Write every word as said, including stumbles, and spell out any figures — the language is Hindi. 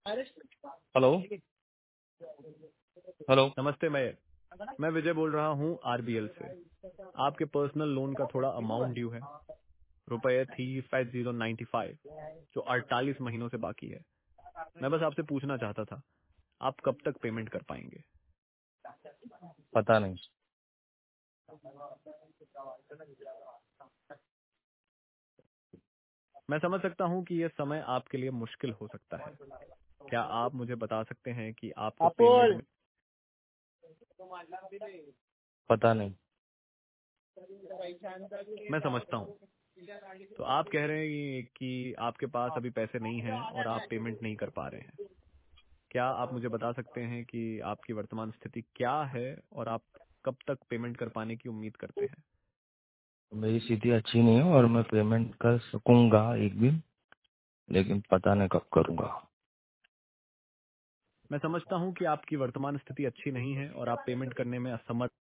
हेलो। हेलो। नमस्ते। मैं मैं विजय बोल रहा हूँ आरबीएल से। आपके पर्सनल लोन का थोड़ा अमाउंट ड्यू है, रुपए three five zero ninety five, जो अड़तालीस महीनों से बाकी है। मैं बस आपसे पूछना चाहता था, आप कब तक पेमेंट कर पाएंगे? पता नहीं। मैं समझ सकता हूँ कि यह समय आपके लिए मुश्किल हो सकता है। क्या आप मुझे बता सकते हैं कि आपको पेमेंट अपोल। में... पता नहीं। मैं समझता हूँ। तो आप कह रहे हैं कि आपके पास अभी पैसे नहीं हैं और आप पेमेंट नहीं कर पा रहे हैं। क्या आप मुझे बता सकते हैं कि आपकी वर्तमान स्थिति क्या है और आप कब तक पेमेंट कर पाने की उम्मीद करते हैं? मेरी स्थिति अच्छी नहीं है और मैं पेमेंट कर सकूंगा एक दिन, लेकिन पता नहीं कब करूंगा। मैं समझता हूं कि आपकी वर्तमान स्थिति अच्छी नहीं है और आप पेमेंट करने में असमर्थ